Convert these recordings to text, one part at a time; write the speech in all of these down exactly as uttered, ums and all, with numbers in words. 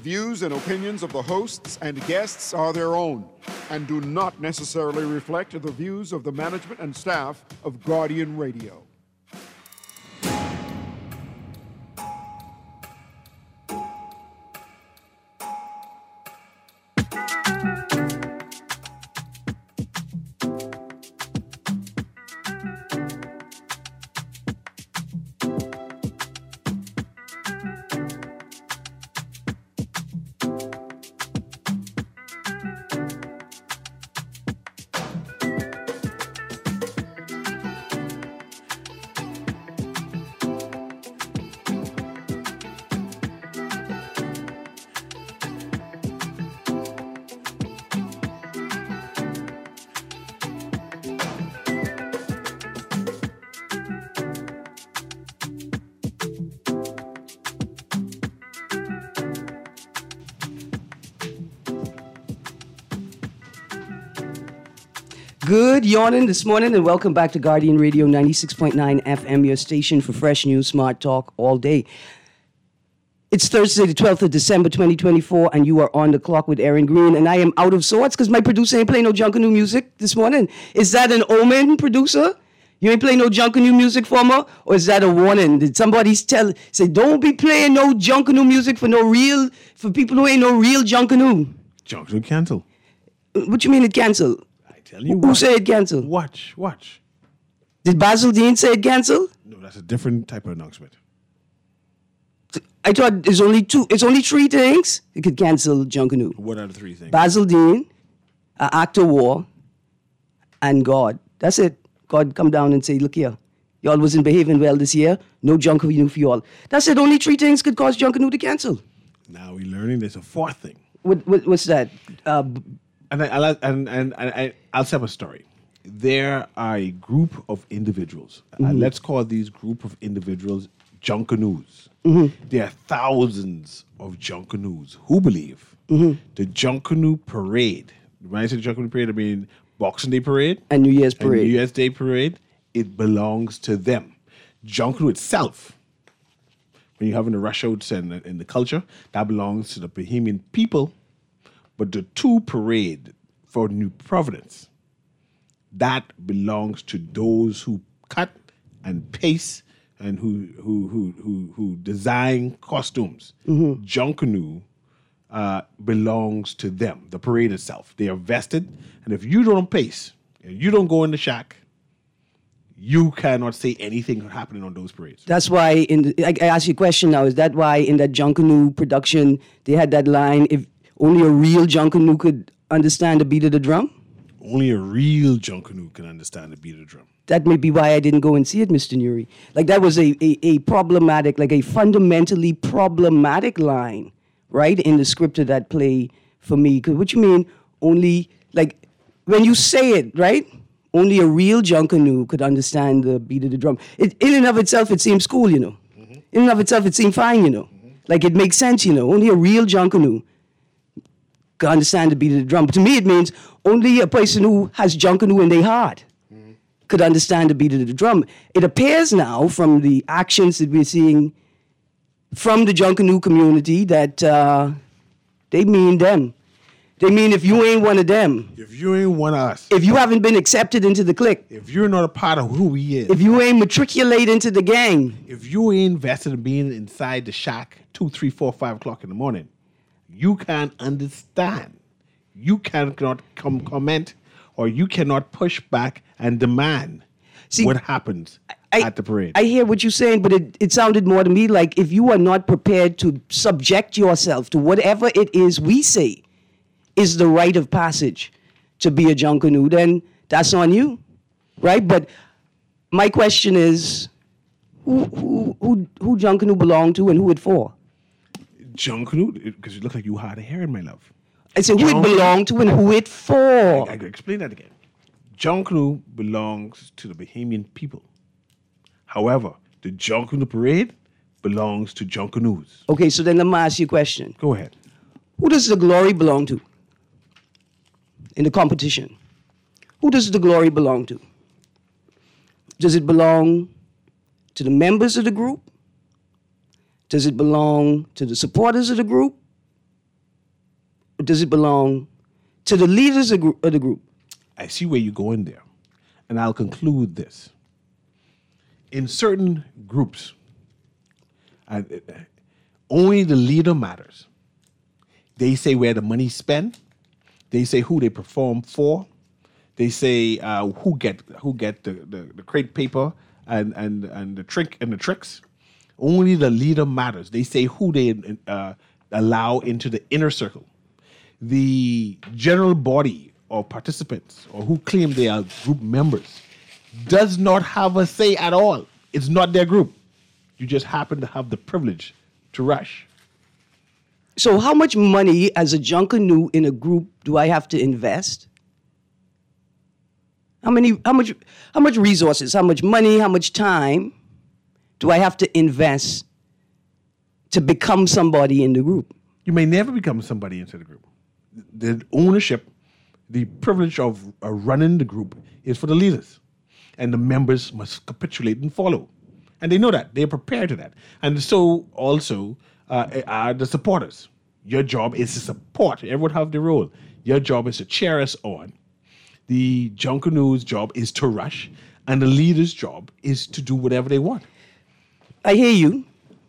Views and opinions of the hosts and guests are their own and do not necessarily reflect the views of the management and staff of Guardian Radio. Good yawning this morning, and welcome back to Guardian Radio ninety-six point nine F M, your station for fresh news, smart talk all day. It's Thursday, the twelfth of December, twenty twenty-four, and you are on the clock with Aaron Green, and I am out of sorts because my producer ain't playing no Junkanoo music this morning. Is that an omen, producer? You ain't playing no Junkanoo music for me? Or is that a warning? Did somebody tell, say, don't be playing no Junkanoo music for no real, for people who ain't no real Junkanoo? Junkanoo cancel. What you mean it cancel? Tell you Who what. said it cancel? Watch, watch. Did Basil Dean say it cancel? No, that's a different type of announcement. I thought it's only two, it's only three things it could cancel Junkanoo. What are the three things? Basil Dean, an act of war, and God. That's it. God come down and say, look here, y'all wasn't behaving well this year. No Junkanoo for y'all. That's it. Only three things could cause Junkanoo to cancel. Now we're learning there's a fourth thing. What, what what's that? Uh, And, I, I'll, and, and, and I, I'll set up a story. There are a group of individuals, mm-hmm. and let's call these group of individuals Junkanoos. Mm-hmm. There are thousands of Junkanoos who believe mm-hmm. the Junkanoo parade, when I say the Junkanoo parade, I mean Boxing Day parade. And New Year's parade. And New Year's Day parade, it belongs to them. Junkanoo itself, when you're having the rush outs and in the culture, that belongs to the Bahamian people. But the two parade for New Providence, that belongs to those who cut and paste and who who who who, who design costumes. Mm-hmm. Junkanoo uh, belongs to them. The parade itself, they are vested, and if you don't paste and you don't go in the shack, you cannot say anything happening on those parades. That's why in the, I, I ask you a question now. Is that why in that Junkanoo production they had that line? If only a real Junkanoo could understand the beat of the drum? Only a real Junkanoo can understand the beat of the drum. That may be why I didn't go and see it, Mister Nuri. Like, that was a, a, a problematic, like a fundamentally problematic line, right, in the script of that play for me. Because what you mean, only, like, when you say it, right, only a real Junkanoo could understand the beat of the drum. It, in and of itself, it seems cool, you know. Mm-hmm. In and of itself, it seems fine, you know. Mm-hmm. Like, it makes sense, you know. Only a real Junkanoo understand the beat of the drum. But to me, it means only a person who has Junkanoo in their heart mm-hmm. could understand the beat of the drum. It appears now from the actions that we're seeing from the Junkanoo community that uh, they mean them. They mean if you ain't one of them. If you ain't one of us. If you haven't been accepted into the clique. If you're not a part of who we is. If you ain't matriculated into the gang. If you ain't invested in being inside the shack two, three, four, five o'clock in the morning. You can't understand. You cannot come comment, or you cannot push back and demand See, what happens I, at the parade. I hear what you're saying, but it, it sounded more to me like if you are not prepared to subject yourself to whatever it is we say is the rite of passage to be a Junkanoo, then that's on you, right? But my question is, who who who, who Junkanoo belong to and who it for? Junkanoo, because you look like you hard of hair, my love. I said who Junkanoo, it belonged to and who it for. I, I can explain that again. Junkanoo belongs to the Bahamian people. However, the Junkanoo parade belongs to Junkanoos. Okay, so then let me ask you a question. Go ahead. Who does the glory belong to in the competition? Who does the glory belong to? Does it belong to the members of the group? Does it belong to the supporters of the group? or does it belong to the leaders of, gr- of the group? I see where you're going there. And I'll conclude this. In certain groups, and uh, only the leader matters. They say where the money's spent. They say who they perform for. They say uh, who get who get the, the, the crate paper and, and, and the trick and the tricks. Only the leader matters. They say who they uh, allow into the inner circle. The general body or participants or who claim they are group members does not have a say at all. It's not their group. You just happen to have the privilege to rush. So how much money as a Junkanoo in a group do I have to invest? How many, how much, how much resources, how much money, how much time do I have to invest to become somebody in the group? You may never become somebody into the group. The ownership, the privilege of uh, running the group is for the leaders. And the members must capitulate and follow. And they know that. They're prepared to that. And so also uh, are the supporters. Your job is to support. Everyone have their role. Your job is to cheer us on. The Junkanoo's job is to rush. And the leader's job is to do whatever they want. I hear you.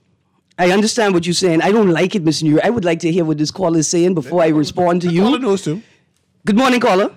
I understand what you're saying. I don't like it, Mister New York. I would like to hear what this caller is saying before I respond to The you. caller knows too. Good morning, caller.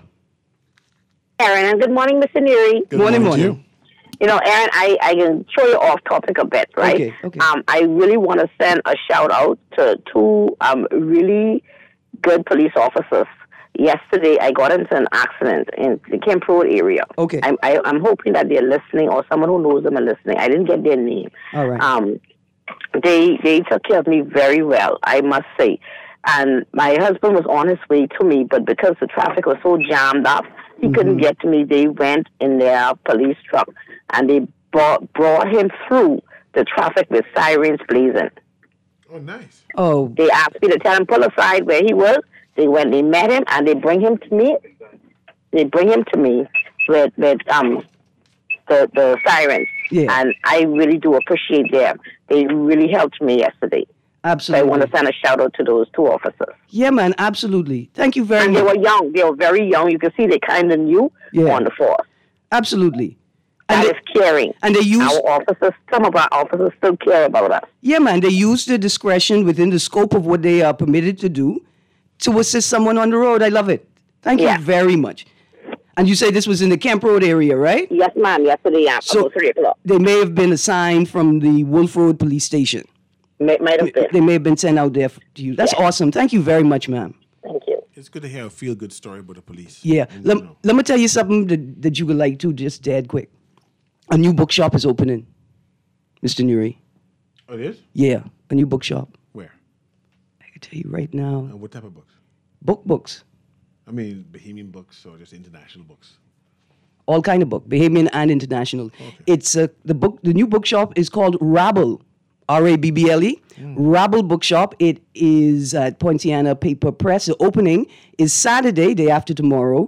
Aaron, and good morning, Mister Neary. Good Morning, to morning. you. You know, Aaron, I, I can throw you off topic a bit, right? Okay, okay. Um, I really want to send a shout out to two um, really good police officers. Yesterday, I got into an accident in the Kemp Road area. Okay. I'm, I, I'm hoping that they're listening or someone who knows them are listening. I didn't get their name. All right. Um, they they took care of me very well, I must say. And my husband was on his way to me, but because the traffic was so jammed up, he Mm-hmm. couldn't get to me. They went in their police truck and they brought, brought him through the traffic with sirens blazing. Oh, nice. Oh, They asked me to tell him pull aside where he was. They went, they met him, and they bring him to me. They bring him to me with with um the the sirens. Yeah. And I really do appreciate them. They really helped me yesterday. So I absolutely. want to send a shout out to those two officers. Yeah, man, absolutely. Thank you very And they much. were young. They were very young. You can see they kind of knew Yeah. on the force. Absolutely. That And is caring. and they use Our officers, some of our officers still care about us. yeah, man, they use their discretion within the scope of what they are permitted to do to assist someone on the road. I love it. Thank Yeah. you very much. And you say this was in the Camp Road area, right? Yes, ma'am. Yesterday, yeah, So- about three o'clock. They may have been assigned from the Wolf Road Police Station. Might, might have been. They may have been sent out there f- to you. That's Yeah. awesome. Thank you very much, ma'am. Thank you. It's good to hear a feel-good story about the police. Yeah. And, Let, you know. let me tell you something that, that you would like to, just dead quick. A new bookshop is opening, Mister Nuri. Oh, it is? Yeah, a new bookshop. Where? I can tell you right now. And what type of books? Book books. I mean, Bahamian books or just international books? All kind of book, Bahamian and international. It's uh, the book. The new bookshop is called Rabble, R A B B L E. Rabble Bookshop. It is at Poinciana Paper Press. The opening is Saturday, day after tomorrow.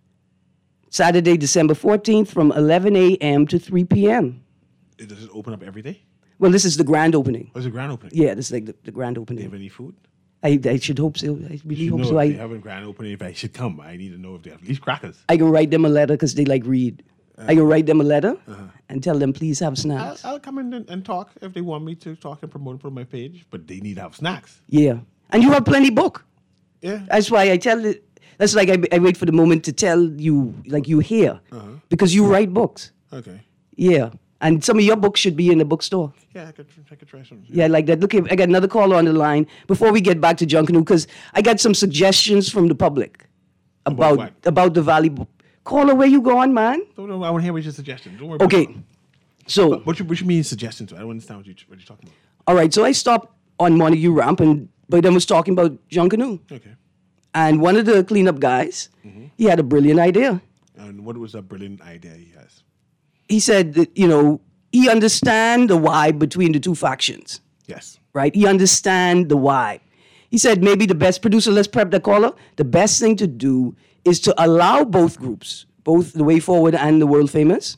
Saturday, December fourteenth, from eleven a.m. to three p.m. It- Does it open up every day? Well, this is the grand opening. Or is it grand opening? Yeah, this is like the, the grand Do you opening. have any food? I, I should hope so. I really You hope know so. if they I, have a grand opening, if I should come, I need to know if they have at least crackers. I can write them a letter because they like read. I can write them a letter and tell them, please have I'll, snacks. I'll come in and, and talk if they want me to talk and promote it on my page, but they need to have snacks. Yeah. And you have plenty book. Yeah. That's why I tell it. That's like I, I wait for the moment to tell you, like you hear, because you write books. Okay. Yeah. And some of your books should be in the bookstore. Yeah, I could, I could try some. Yeah, like that. Look, I got another caller on the line before we get back to Junkanoo, because I got some suggestions from the public About about what? about the Valley book. Caller, where you going, man? Don't know. I want to hear what your suggestion. Don't worry. About Okay. it. So, What you, what you mean suggestion to? I don't understand what you what you're talking about. all right. So I stopped on Montague Ramp, and but then was talking about Junkanoo, Okay. and one of the cleanup guys, he had a brilliant idea. And what was that brilliant idea he has? He said that you know he understand the why between the two factions, Yes. right? He understand the why. He said maybe the best producer. Let's prep the caller. The best thing to do is to allow both groups, both the Way Forward and the World Famous,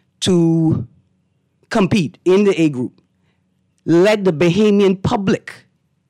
to compete in the A group. Let the Bahamian public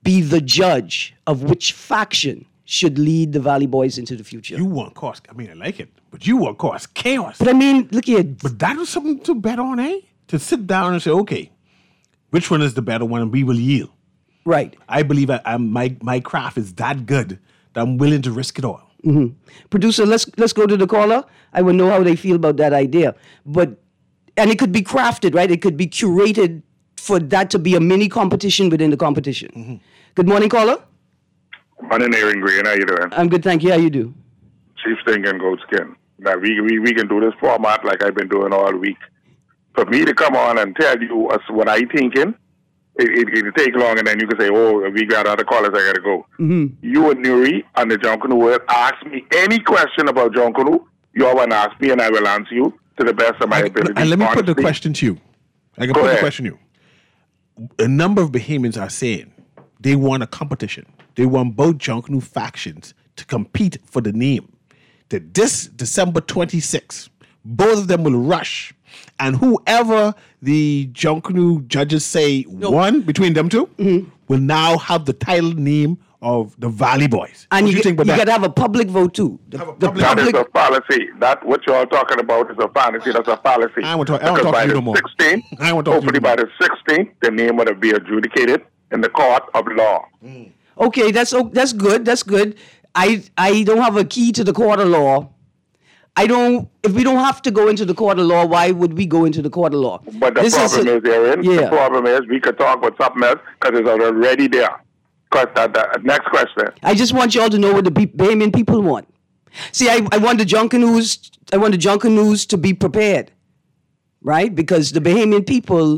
be the judge of which faction should lead the Valley Boys into the future. You want cause, I mean, I like it, but you want cause chaos. But I mean, look here. But that was something to bet on, eh? To sit down and say, okay, which one is the better one, and we will yield. Right. I believe I, I'm, my my craft is that good that I'm willing to risk it all. Mm-hmm. Producer, let's let's go to the caller. I will know how they feel about that idea. But and it could be crafted, right? It could be curated for that to be a mini competition within the competition. Mm-hmm. Good morning, caller. Morning, Aaron Green. How you doing? I'm good, thank you. How you do? Chief Sting and Goat Skin. Now we, we we can do this format like I've been doing all week. For me to come on and tell you us what I thinking, it, it, it'll take long, and then you can say, "Oh, we got other callers. I gotta go." Mm-hmm. You and Nuri and the Junkanoo will ask me any question about Junkanoo. You all want to ask me, and I will answer you to the best of my I, ability. And let me honestly. put the question to you. I can Go put ahead. the question to you. A number of Bahamians are saying they want a competition. They want both Junkanoo factions to compete for the name. That this December twenty-sixth, both of them will rush, and whoever the Junkanoo judges say won between them 2 mm-hmm. will now have the title name of the Valley Boys. And what you, do you think you about that? got to have a public vote too. The, Have a the public- That is public, a fallacy. That what you're talking about is a fantasy. That's a fallacy. I won't talk- I won't Because talk to by you the no more. sixteenth, I won't talk to you hopefully no by the sixteenth, the name will be adjudicated in the court of law. Mm. okay, that's o- that's good. That's good. I I don't have a key to the court of law. I don't. If we don't have to go into the court of law, why would we go into the court of law? But the This problem a- is, Aaron, yeah. the problem is we could talk about something else because it's already there. Because that, that, next question. I just want y'all to know what the pe- Bahamian people want. See, I, I want the Junkanoos, I want the Junkanoos to be prepared, right? Because the Bahamian people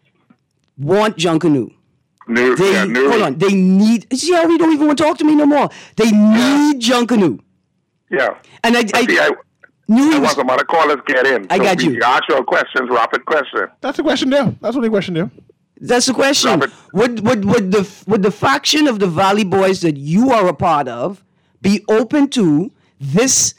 want Junkanoo. New, They, yeah, new, hold on, they need, see how we don't even want to talk to me no more. They need Junkanoo. Yeah. And I, I, See, I, knew I he want was, some other callers get in. I so got we you. Ask your questions, rapid question. That's the question there. That's the only question there. that's the question. Robert. Would, would, would, the, would the faction of the Valley Boys that you are a part of be open to this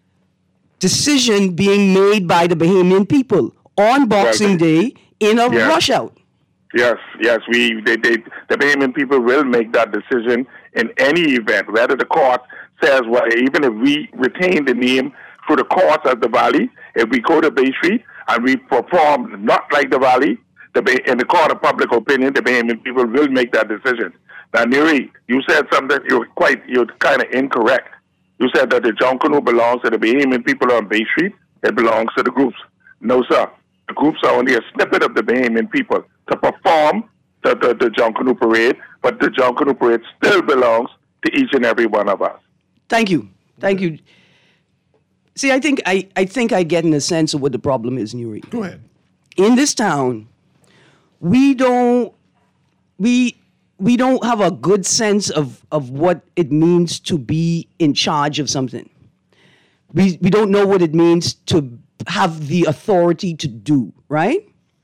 decision being made by the Bahamian people on Boxing Day in a Yeah. rush out? Yes, yes, we they, they the Bahamian people will make that decision in any event, whether the court says, well, even if we retain the name through the courts of the Valley, if we go to Bay Street and we perform not like the Valley, the Bay, in the court of public opinion, the Bahamian people will make that decision. Now, Nuri, you said something you're quite you're kind of incorrect. You said that the Junkanoo belongs to the Bahamian people on Bay Street. It belongs to the groups. No, sir. The groups are only a snippet of the Bahamian people to perform the, the, the Junkanoo parade, but the Junkanoo parade still belongs to each and every one of us. Thank you. Thank you. See, I think I, I think I get in a sense of what the problem is, Nuri. Go ahead. In this town, we don't we we don't have a good sense of, of what it means to be in charge of something. We we don't know what it means to have the authority to do, right?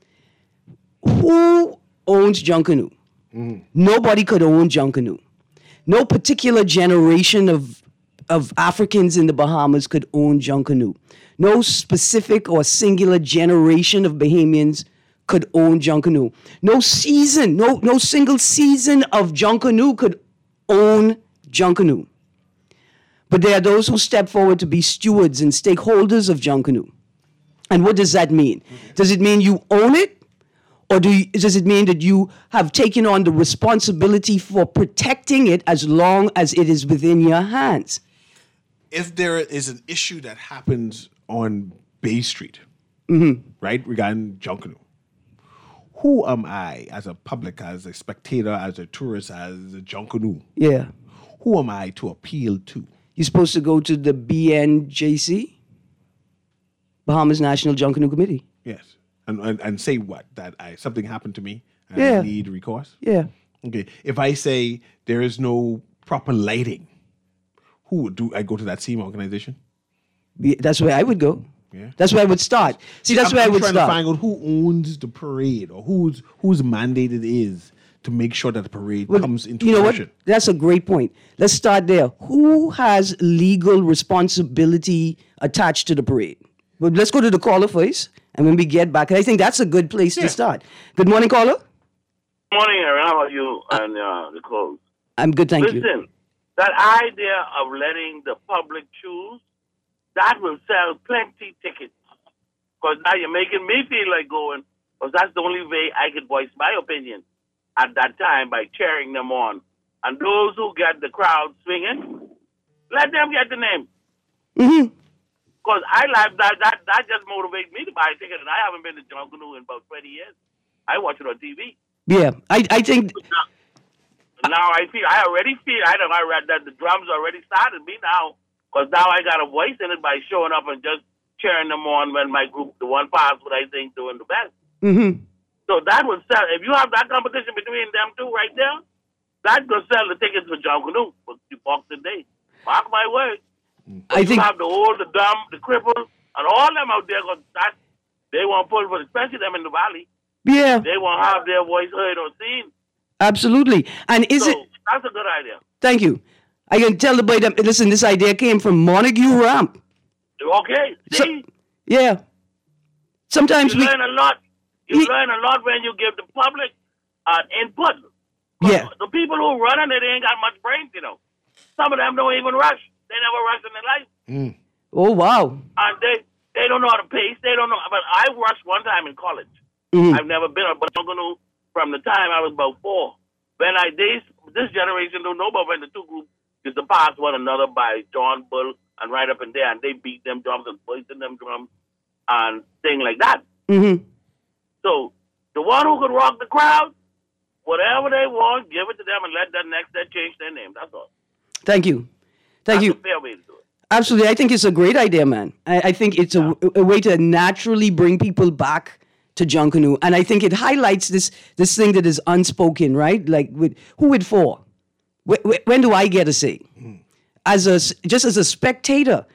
Who owns Junkanoo? Mm. Nobody could own Junkanoo. No particular generation of of Africans in the Bahamas could own Junkanoo. No specific or singular generation of Bahamians could own Junkanoo. No season, no, no single season of Junkanoo could own Junkanoo. But there are those who step forward to be stewards and stakeholders of Junkanoo. And what does that mean? Does it mean you own it? Or do you, does it mean that you have taken on the responsibility for protecting it as long as it is within your hands? If there is an issue that happens on Bay Street, mm-hmm. right, regarding Junkanoo, who am I as a public, as a spectator, as a tourist, as a Junkanoo? Yeah. Who am I to appeal to? You're supposed to go to the B N J C, Bahamas National Junkanoo Committee. Yes. And, and and say what? That I something happened to me and Yeah. I need recourse? Yeah. Okay. If I say there is no proper lighting, who do I go to that same organization? Yeah, that's where I would go. Yeah. That's where I would start. See, that's I'm, where I'm I would trying start. to find out who owns the parade or whose whose mandate it is to make sure that the parade Well, comes into you know fruition. what? That's a great point. Let's start there. Who has legal responsibility attached to the parade? Well, let's go to the caller first, and when we get back, I think that's a good place Yeah. to start. Good morning, caller. Morning, Aaron. How are you and uh, the clothes? I'm good, thank Listen, you. Listen, that idea of letting the public choose, that will sell plenty tickets. Because now you're making me feel like going, because that's the only way I could voice my opinion at that time, by cheering them on. And those who get the crowd swinging, let them get the name. Mm-hmm. Because I like that, that, that just motivates me to buy a ticket, and I haven't been to Junkanoo in about twenty years. I watch it on T V. Yeah, I, I think... Now, now I feel, I already feel, I know I read that the drums already started me now, because now I got a voice in it by showing up and just cheering them on when my group, the one pass, what I think, doing the best. Mm-hmm. So that would sell, if you have that competition between them two right there, that will sell the tickets for Junkanoo for the Boxing Day. Mark my word. I you think... have the old, the dumb, the crippled, and all them out there, because that, they won't pull for, especially them in the valley. Yeah. They won't have their voice heard or seen. Absolutely. And is so it... That's a good idea. Thank you. I can tell the boy that, listen, this idea came from Montague Ramp. Okay. See? So, yeah. Sometimes you we... learn a lot. You he, learn a lot when you give the public uh, input. Yeah. The people who run it, they ain't got much brains, you know. Some of them don't even rush. They never rush in their life. Mm. Oh, wow. And they, they don't know how to pace. They don't know. But I rushed one time in college. Mm-hmm. I've never been, but I'm going to, from the time I was about four. When I, they, this generation don't know about when the two groups used to pass one another by John Bull and right up in there, and they beat them drums and poison them drums and thing like that. Mm-hmm. So the one who could rock the crowd, whatever they want, give it to them and let that next day change their name. That's all. Thank you. Thank That's you. a fair way to do it. Absolutely. I think it's a great idea, man. I, I think it's a, a way to naturally bring people back to Junkanoo. And I think it highlights this this thing that is unspoken, right? Like, with, who it for? Wh- wh- when do I get a say? Mm. As a, just as a spectator,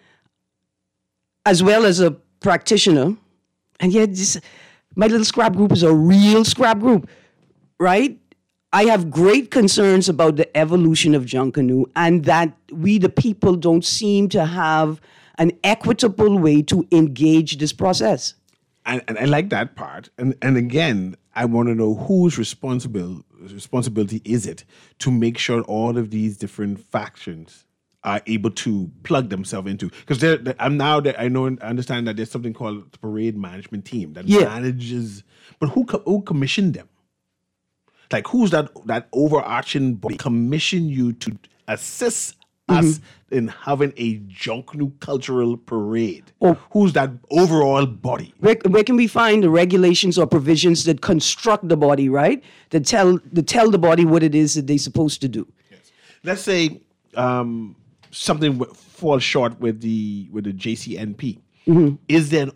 as well as a practitioner. And yet, this, my little scrap group is a real scrap group, right? I have great concerns about the evolution of Junkanoo, and that we, the people, don't seem to have an equitable way to engage this process. And, and I like that part. And and again, I want to know whose responsible responsibility is it to make sure all of these different factions are able to plug themselves into. Because I'm now that I know and understand that there's something called the parade management team that yeah. manages. But who who commissioned them? Like, who's that that overarching body commission you to assist mm-hmm. us in having a Junkanoo cultural parade? Oh. Who's that overall body? Where, where can we find the regulations or provisions that construct the body, right? That tell that tell the body what it is that they're supposed to do. Yes. Let's say um, something w- falls short with the with the J C N P. Mm-hmm. Is there an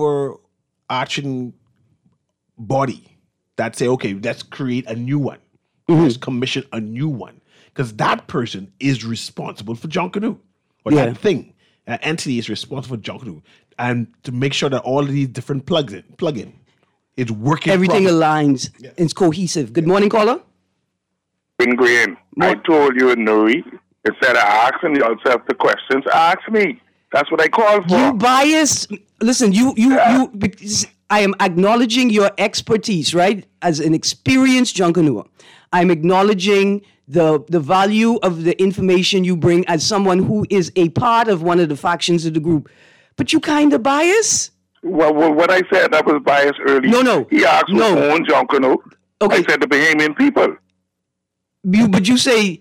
overarching body that say, okay, let's create a new one. Mm-hmm. Let's commission a new one. Because that person is responsible for Junkanoo. Or yeah. that thing, that entity is responsible for Junkanoo. And to make sure that all of these different plugs in, plug in, it's working Everything properly. aligns. Yes. It's cohesive. Good morning, caller. In Green, I told you, Nuri, instead of asking yourself the questions, ask me. That's what I call for. You bias. Listen, you, you, yeah. you, I am acknowledging your expertise, right? As an experienced Junkanooer. I'm acknowledging the the value of the information you bring as someone who is a part of one of the factions of the group. But you kind of bias? Well, well, what I said, that was biased earlier. No, no. He asked who no. owned Junkanoo. Okay. I said the Bahamian people. You, but you say,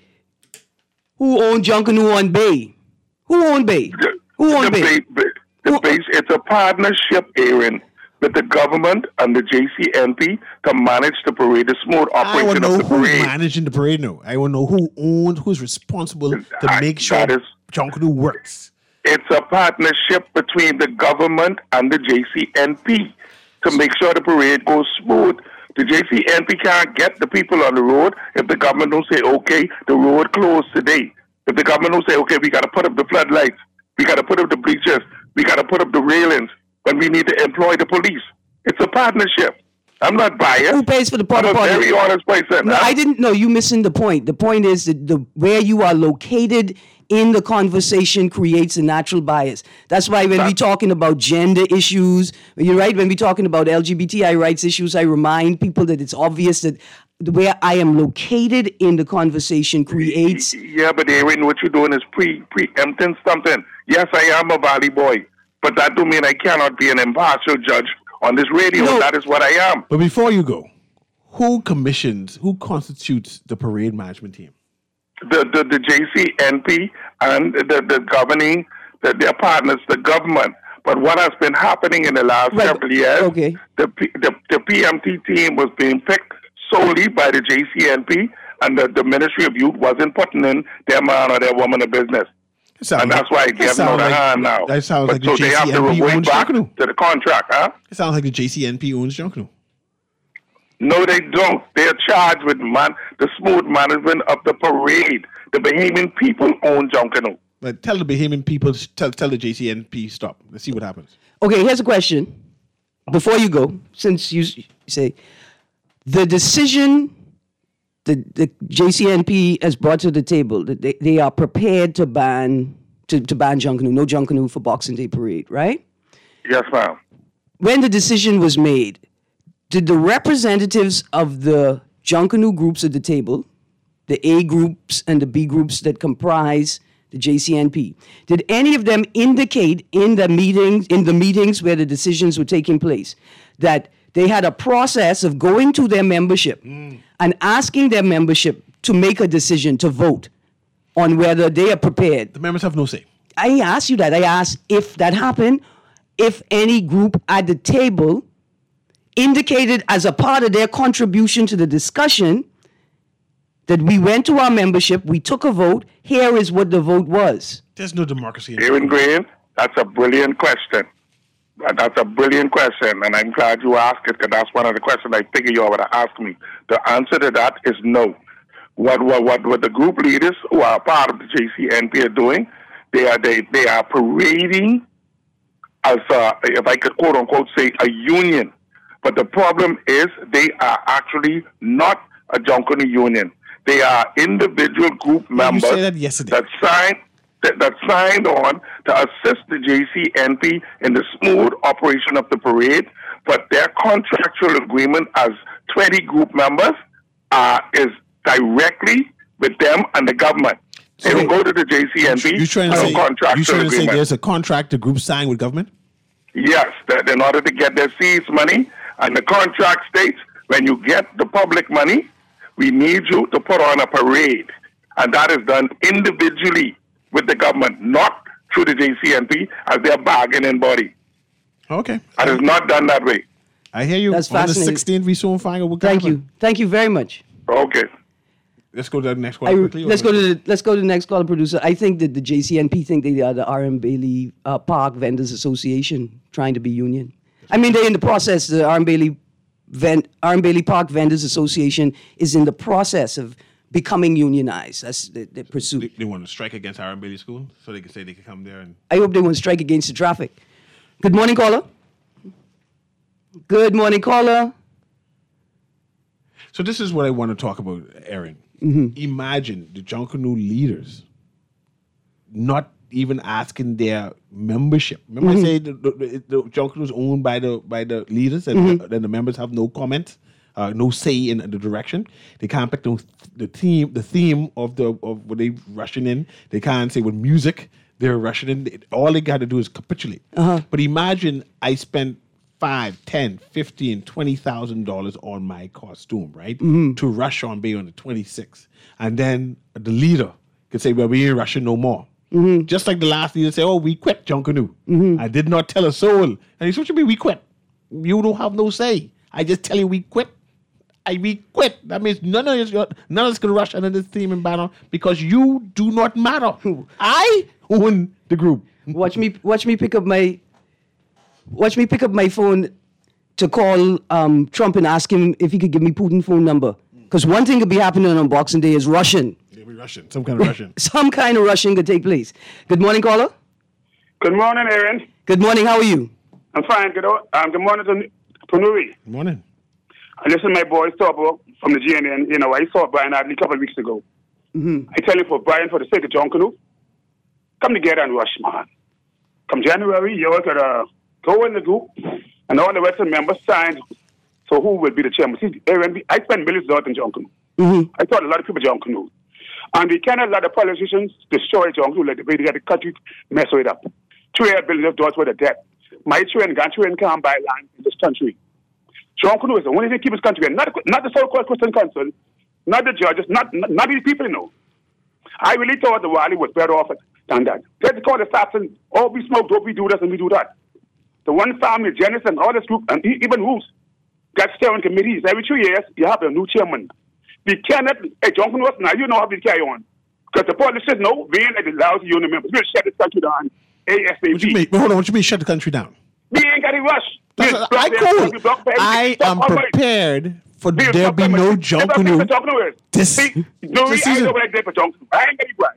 who owned Junkanoo on Bay? Who owned Bay? The, who owned the Bay? Bay the who, base, it's a partnership, Aaron, with the government and the J C N P to manage the parade, the smooth operation of the who's parade. managing the parade now. I want to know who owned, who's responsible to I, make sure Junkanoo works. It's a partnership between the government and the J C N P to make sure the parade goes smooth. The J C N P can't get the people on the road if the government don't say, okay, the road closed today. If the government don't say, okay, we got to put up the floodlights, we got to put up the bleachers, we got to put up the railings, when we need to employ the police. It's a partnership. I'm not biased. Who pays for the porta I'm a potty? very honest person. No, huh? I didn't know. You missing the point. The point is that the where you are located in the conversation creates a natural bias. That's why when we're talking about gender issues, you're right, when we're talking about L G B T I rights issues, I remind people that it's obvious that where I am located in the conversation creates. Yeah, but Aaron, what you're doing is pre preempting something. Yes, I am a Valley boy, but that don't mean I cannot be an impartial judge on this radio. No. That is what I am. But before you go, who commissions, who constitutes the parade management team? The the, the J C N P and the, the governing, the, their partners, the government. But what has been happening in the last Right. several years, Okay. the, P, the the P M T team was being picked solely by the J C N P, and the, the Ministry of Youth wasn't putting in their man or their woman of business. Sounds And like- that's why that it gives sounds no like- hand now. That sounds but like so the they have to J C N P revert owns back Junkanoo. to the contract, huh? It sounds like the J C N P owns Junkanoo. No, they don't. They're charged with man, the smooth management of the parade. The Bahamian people own Junkanoo. But tell the Bahamian people, tell, tell the J C N P stop. Let's see what happens. Okay, here's a question. Before you go, since you s- say the decision the, the J C N P has brought to the table, that they, they are prepared to ban to, to ban Junkanoo, no Junkanoo for Boxing Day parade, right? Yes, ma'am. When the decision was made, did the representatives of the Junkanoo groups at the table, the A groups and the B groups that comprise the J C N P, did any of them indicate in the meetings, in the meetings where the decisions were taking place, that they had a process of going to their membership mm. and asking their membership to make a decision, to vote on whether they are prepared? The members have no say. I asked you that. I asked if that happened, if any group at the table indicated as a part of their contribution to the discussion that we went to our membership, we took a vote, here is what the vote was. There's no democracy in Aaron Green, that's a brilliant question. That's a brilliant question, and I'm glad you asked it, because that's one of the questions I figured you would have asked me. The answer to that is no. What what what, what the group leaders who are part of the J C N P are doing, they are they, they are parading as a, if I could quote unquote say a union. But the problem is they are actually not a Junkanoo union. They are individual group members You said that yesterday. that signed that, that signed on to assist the J C N P in the smooth operation of the parade. But their contractual agreement as twenty group members uh, is directly with them and the government. They So- don't go to the J C N P You trying to for say, a contractual you trying to say agreement. there's a contract the group signed with government? Yes, that in order to get their seeds money, and the contract states when you get the public money, we need you to put on a parade. And that is done individually with the government, not through the J C N P as their bargaining body. Okay. And it's not done that way. I hear you. That's On the fascinating. sixteenth, we soon find out what Thank happened. you. Thank you very much. Okay. Let's go to the next one I, quickly. let's go to the let's go to the next call, producer. I think that the J C N P think they are the R M Bailey uh, Park Vendors Association trying to be union. I mean, they're in the process. The R M Bailey Ven- R M Bailey Park Vendors Association is in the process of becoming unionized. That's the, the They, pursuit. they want to strike against R M Bailey School so they can say they can come there and. I hope they won't strike against the traffic. Good morning, caller. Good morning, caller. So this is what I want to talk about, Aaron. Mm-hmm. Imagine the Junkanoo leaders not even asking their membership. Remember, Mm-hmm. I say the, the, the Junkanoo is owned by the by the leaders, and Mm-hmm. then the members have no comment, uh, no say in the direction. They can't pick the, the theme, the theme of the of what they rushing in. They can't say what music they're rushing in. All they got to do is capitulate. Uh-huh. But imagine I spent five, ten, fifteen, twenty thousand dollars on my costume, right? Mm-hmm. To rush on Bay on the twenty-sixth. And then the leader could say, well, we ain't rushing no more. Mm-hmm. Just like the last leader say, oh, we quit Junkanoo. I did not tell a soul. And he said, what you mean we quit? You don't have no say. I just tell you we quit. I we quit. That means none of us, none of us can rush under this theme and banner because you do not matter. I own the group. Watch me watch me pick up my watch me pick up my phone to call um, Trump and ask him if he could give me Putin's phone number. Because one thing could be happening on Boxing Day is Russian. Yeah, we Russian. Some kind of Russian. Some kind of Russian could take place. Good morning, caller. Good morning, Aaron. Good morning. How are you? I'm fine. Good, um, good morning to Punuri. Good morning. I listened to my boy Storbo from the G N N. You know, I saw Brian Adley a couple of weeks ago. Mm-hmm. I tell you, for Brian, for the sake of Junkanoo, come together and rush, man. Come January, you all could uh, go in the group, and all the rest of the members signed So who will be the chairman? See, Aaron, I spend millions of dollars in John Canoe. Mm-hmm. I taught a lot of people John Canoe. And we cannot let the politicians destroy John Canoe like the way they got the country mess it up. Two year billions of dollars worth of debt. My children, grandchildren can't buy land in this country. John Canoe is the only thing keep this country going. Not, not the so-called Christian Council, not the judges, not, not, not these people, you know. I really thought the Wally was better off than that. Let's call the Saxon, oh, we smoke dope, we do this and we do that. The one family, Janice and all this group, and even Roos, got steering committees. Every two years, you have a new chairman. We cannot, hey, John Canoe, now you know how we carry on. Because the politicians know we ain't like the lousy union members. We'll shut this country down ASAP. What you mean? Hold on, what you mean shut the country down? We ain't got to rush. That's a, I cool. I am prepared for there be no John Canoe this, See, no, this I season. know what I did for John Canoe. I ain't getting right.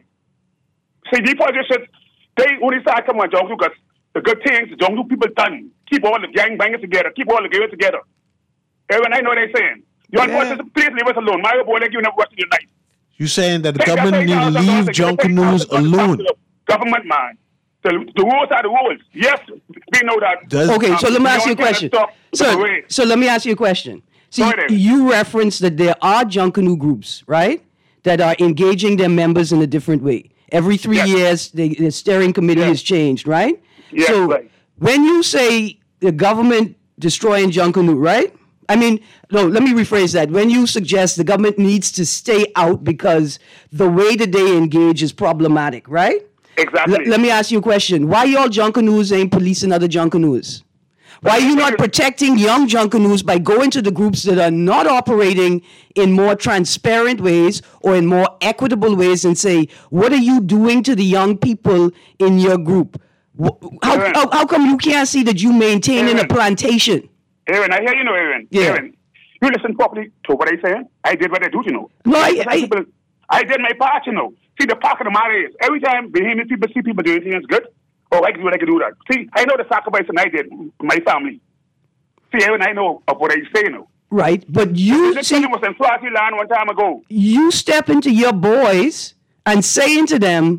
See, these politicians, they only start coming on John Canoe because the good things the John Canoe people done. Keep all the gang bangers together. Keep all the girls together. Everyone, I know what they're saying. You want Yeah. to please leave us alone. My boy, like you never work in your life. You saying that the Take that government need thing to out, leave take John that thing Canoes out, take that alone? to the Government, man. The, the rules are the rules. Yes, we know that. Does- Okay, Um, so let me ask you a don't question. stop the So, parade. so let me ask you a question. See, Go ahead. you referenced that there are John Canoe groups, right, that are engaging their members in a different way. Every three Yes. years, the, the steering committee Yes. is changed, right? Yes, so right. when you say the government destroying John Canoe, right? I mean, no, let me rephrase that. When you suggest the government needs to stay out because the way that they engage is problematic, right? Exactly. L- let me ask you a question. Why y'all John Canoes ain't policing other John Canoes? Why are you not protecting young John Canoes by going to the groups that are not operating in more transparent ways or in more equitable ways and say, what are you doing to the young people in your group? Wh- How, Aaron. how, how come you can't see that you maintaining a Aaron. plantation? Aaron, I hear you know, Aaron. Yeah. Aaron, you listen properly to what I saying. I did what I do, you know. No, I- Some I- people- I did my part, you know. See, the part of the matter is, every time behind people see people doing things good, oh, I can do it, I can do that. See, I know the sacrifice that I did, my family. See, Aaron, I know of what I say, you know. Right, but you This see, country was in Swaziland one time ago. you step into your boys and saying to them,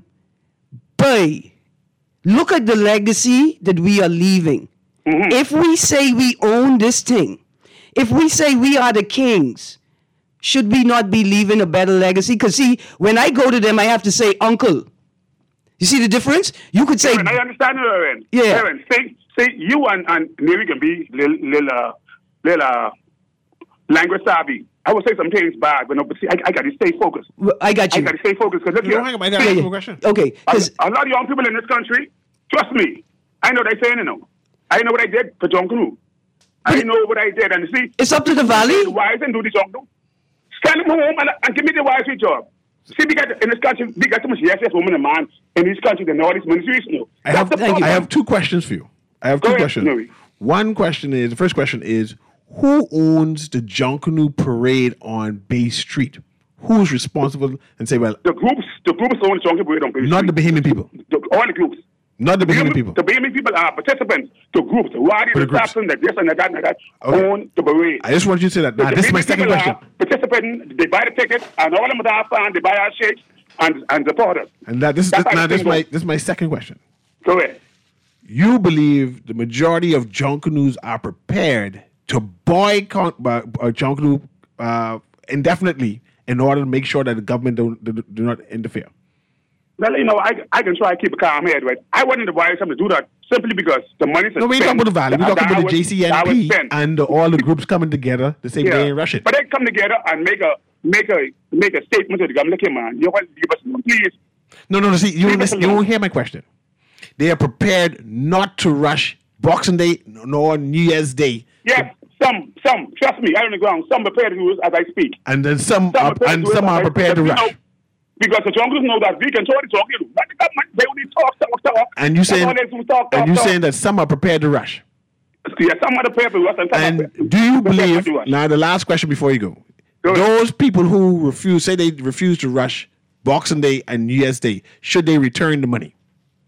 boy, look at the legacy that we are leaving. Mm-hmm. If we say we own this thing, if we say we are the kings, should we not be leaving a better legacy? Because see, when I go to them, I have to say, uncle. You see the difference? You could say, Aaron, I understand you, Aaron. Yeah. Aaron, see, see, you and, and Mary can be little, little, uh, little uh, language savvy. I would say some things bad, but no, but see, I, I got to stay focused. I got I you. got to stay focused because look You here. don't hang up, I got Yeah, a yeah. question. Okay, A, 'cause- a lot of young people in this country, trust me, I know they saying, you know, I know what I did for John Canoe. I know what I did, and you see, it's up to the valley. the wise and do the John Canoe. Stand them home and, and give me the wise job. See, we got in this country, we got too much yes, yes, woman and man in this country than all these ministries. You know. I have, That's the Thank you. I problem. have two questions for you. I have Go two ahead, questions. Nuri. One question is, the first question is, who owns the John Canoe parade on Bay Street? Who's responsible and say, well, The groups, the groups own John Canoe on Bay not the Street. Bahamian people. The, all the groups. Not the Bahamian people. The Bahamian people are participants. The groups, the Wadi, For the the groups. Saxon, the this and the that and the that Okay. own the parade. I just want you to say that. Now, The this is my Bahamian second people question. are participating, they buy the tickets, and all of them are fans, they buy our shakes and, and support us. And that this, That's this how now the this is thing my goes. this is my second question. Go ahead. You believe the majority of John Canoes are prepared to boycott uh, uh, John Canoe uh, indefinitely in order to make sure that the government don't do, do not interfere. Well, you know, I, I can try to keep a calm head, right? I wouldn't advise them to do that simply because the money's No, we ain't talking about the valley. We're talking about the J C N P and all the groups coming together to say they ain't rush it. But they come together and make a make a make a statement to the government. Look here, man, you want to give us some, please. No, no, no. See, you Leave won't, us listen, you alone. won't hear my question. They are prepared not to rush Boxing Day nor New Year's Day. Yes, some, some. Trust me, I on the ground. Some prepared to do it as I speak. And then some, Some are, prepared and to do it some as are I prepared to speak. rush. You know, because the junglers know that we can talk the talk. Not the government. They only talk, talk, talk. And you That's saying, all they do, talk, talk, and you talk. saying that some are prepared to rush. Yeah, some are prepared to rush and some And are do you prepared believe, to rush. now the last question before you go, Go ahead. those people who refuse, say they refuse to rush Boxing Day and New Year's Day, should they return the money?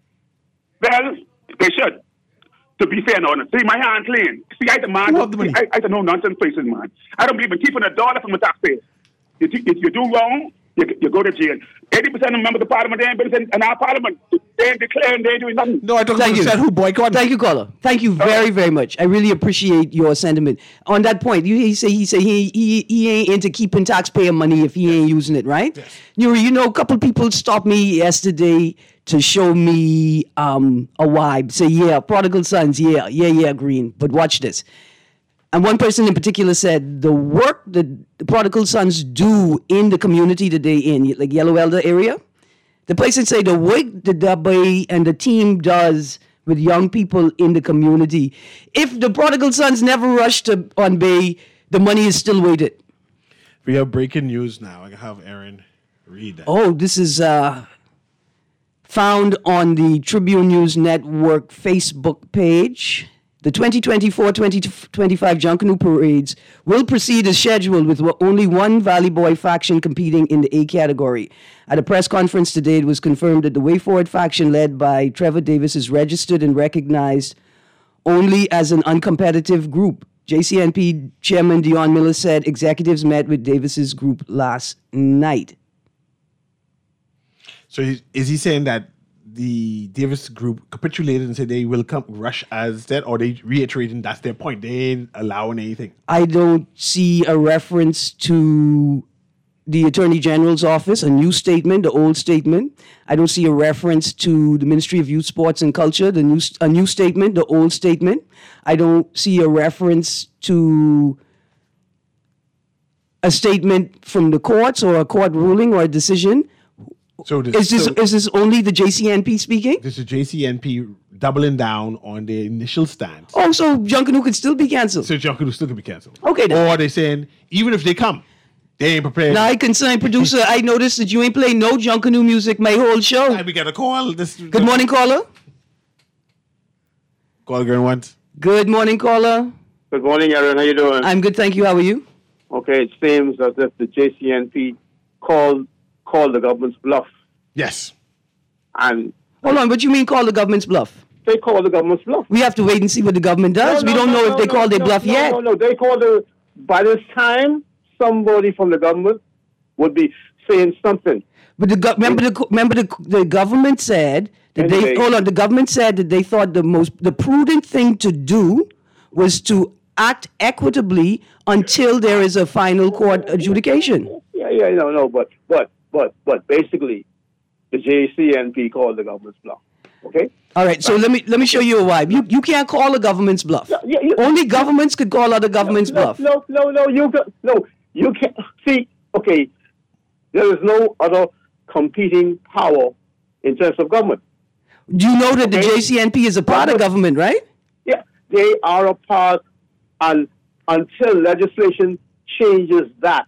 Well, they should. To be fair and honest. See, my hand clean. See, I demand. Who have the money? I, I don't know nonsense places, man. I don't believe in keeping a dollar from the taxpayers. If you, if you do wrong, you, you go to jail. eighty percent of members of parliament, they ain't been in, in our parliament. they ain't declaring, they ain't doing nothing. No, I don't Thank you. understand who boycotted. Thank you, caller. Thank you very, very much. I really appreciate your sentiment on that point. You he say he say he he he ain't into keeping taxpayer money if he ain't using it, right? Yes. Nuri, you know, a couple people stopped me yesterday to show me um, a vibe. Say, yeah, prodigal sons, yeah, yeah, yeah, Green. But watch this. And one person in particular said the work that the prodigal sons do in the community that they in, like Yellow Elder area, the person say the work that the Bay and the team does with young people in the community. If the prodigal sons never rush to on Bay, the money is still waited. We have breaking news now. I can have Aaron read that. Oh, this is uh, found on the Tribune News Network Facebook page. The twenty twenty-four twenty twenty-five Junkanoo Parades will proceed as scheduled with only one Valley Boy faction competing in the A category. At a press conference today, it was confirmed that the Way Forward faction led by Trevor Davis is registered and recognized only as an uncompetitive group. J C N P Chairman Dion Miller said executives met with Davis's group last night. So is, is he saying that the Davis group capitulated and said they will come rush as that, or they reiterating that's their point? They ain't allowing anything. I don't see a reference to the Attorney General's office, a new statement, the old statement. I don't see a reference to the Ministry of Youth, Sports and Culture, the new a new statement, the old statement. I don't see a reference to a statement from the courts or a court ruling or a decision. So this, Is this so is this only the J C N P speaking? this is J C N P doubling down on their initial stance. Oh, so Junkanoo could still be cancelled. So Junkanoo still could be cancelled. Okay, then. Or they saying even if they come, they ain't prepared. Now, I concerned producer, I noticed that you ain't playing no Junkanoo music my whole show. And we got a call. This Good morning, caller. Call again once. Good morning, caller. Good morning, Aaron. How you doing? I'm good, thank you. How are you? Okay, it seems as if the J C N P called called the government's bluff, Yes. and Hold on, what you mean call the government's bluff? they called the government's bluff. We have to wait and see what the government does. No, we no, don't no, know no, if they no, called their no, bluff no, yet. No, no, they called the. By this time, somebody from the government would be saying something. But the go- remember the remember the the government said that Anyway. they hold on. The government said that they thought the most the prudent thing to do was to act equitably until there is a final court adjudication. Yeah, yeah, no, no, but but but but basically, the J C N P called the government's bluff. Okay. All right, so let me let me show you a why. You you can't call a government's bluff. No, yeah, you- Only governments could call other governments' no, bluff. No, no, no, you can, no, you can't. See, okay, there is no other competing power in terms of government. Do you know that the Okay. J C N P is a part of government, right? Yeah, they are a part, and until legislation changes that,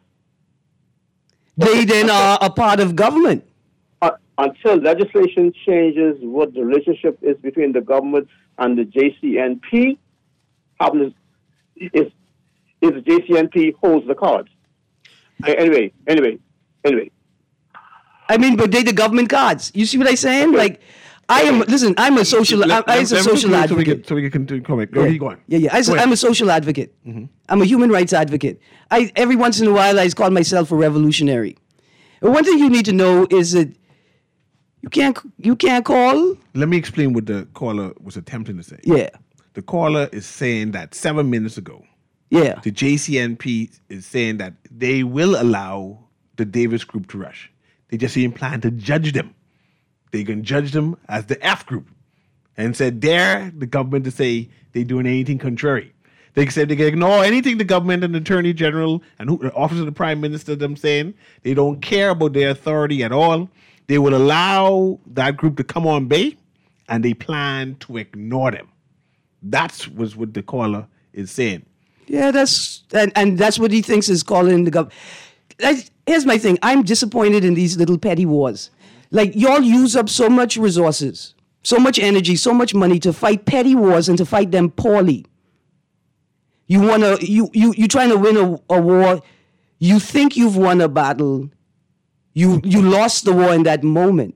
They then are a part of government. uh, until legislation changes what the relationship is between the government and the J C N P, happens is is the J C N P holds the cards. A- Anyway, anyway, anyway. I mean, but they the government cards. You see what I'm saying? Like, I am. Listen, I'm a social. I, I was a Let- let me social conclude so we advocate. can, so we can continue. Come on, go, Yeah. keep going. Yeah, yeah. I, Go I'm ahead. a social advocate. I'm a human rights advocate. I every once in a while I call myself a revolutionary. But one thing you need to know is that you can't you can't call. Let me explain what the caller was attempting to say. Yeah, The caller is saying that seven minutes ago, yeah. the J C N P is saying that they will allow the Davis group to rush. They just ain't plan to judge them. They can judge them as the F group, and said dare the government to say they doing anything contrary. They said they can ignore anything the government and the Attorney General and who, the Office of the Prime Minister them saying. They don't care about their authority at all. They will allow that group to come on bay, and they plan to ignore them. That's was what the caller is saying. Yeah, that's and, and that's what he thinks is calling the government. Here's my thing. I'm disappointed in these little petty wars. Like, y'all use up so much resources, so much energy, so much money to fight petty wars and to fight them poorly. You wanna you you you trying to win a, a war. You think you've won a battle. You you lost the war in that moment.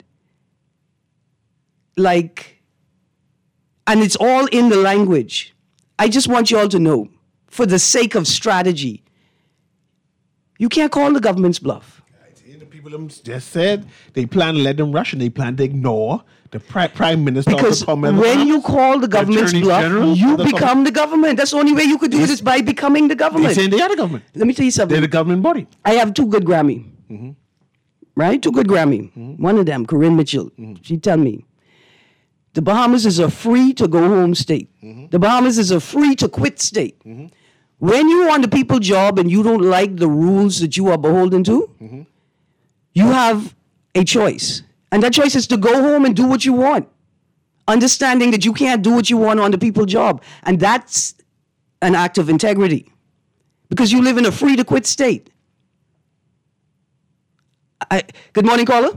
Like, and it's all in the language. I just want you all to know, for the sake of strategy, you can't call the government's bluff. Williams just said they plan to let them rush and they plan to ignore the pri- prime minister. Because of the when you call the government's bluff, General, you the become the government. That's the only way you could do Yes. this, by becoming the They're government. saying they are the government. Let me tell you something. They're the governing body. I have two good Grammy. Mm-hmm. Right? Two good Grammy. Mm-hmm. One of them, Corinne Mitchell. Mm-hmm. She tell me, the Bahamas is a free to go home state. Mm-hmm. The Bahamas is a free to quit state. Mm-hmm. When you on the people job and you don't like the rules that you are beholden to, Mm-hmm. you have a choice. And that choice is to go home and do what you want, understanding that you can't do what you want on the people job. And that's an act of integrity, because you live in a free to quit state. I, good morning, caller.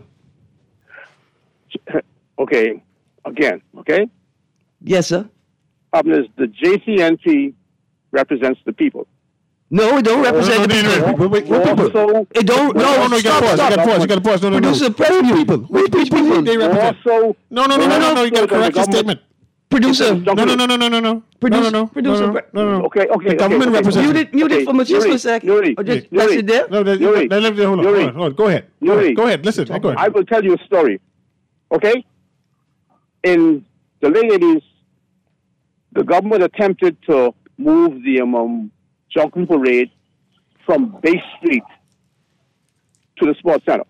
Okay, again, okay? Yes, sir. Problem is the J C N P represents the people. No, it don't represent no, the no, no, people. no, wait, wait, what people? Also, It don't. No, No, no, you stop, gotta pause. You stop. gotta pause. You gotta pause. No, no, no. Producer, press mute. People. Which Which people people? they represent? also, No, no, no, no, no, no. You gotta correct your statement. Producer, No, no, no, no, no, no, no. Producer- no, no, no, producer, no, no, no, no. Okay, okay. The government okay, okay. represents. mute it, mute it for me just Yuri, for a second. Yuri, Or just, Yuri, that's it there. No, that, Yuri. let, let, let, hold on, Yuri. hold on, hold on. Go ahead. Go Yuri. ahead. Go ahead. Listen. Go ahead. I will tell you a story. Okay? In the late eighties, the government attempted to move the um, um, Junction Parade from Bay Street to the Sports Center.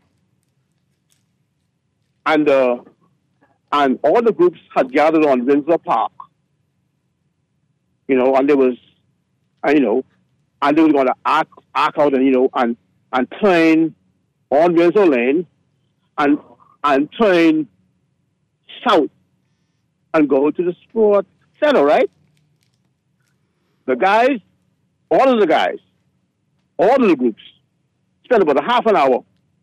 And uh, and all the groups had gathered on Windsor Park. You know, and there was, and, you know, and they were going to arc, arc out and, you know, and, and turn on Windsor Lane and and turn south and go to the Sports Center, right? The guys, all of the guys, all of the groups, spent about a half an hour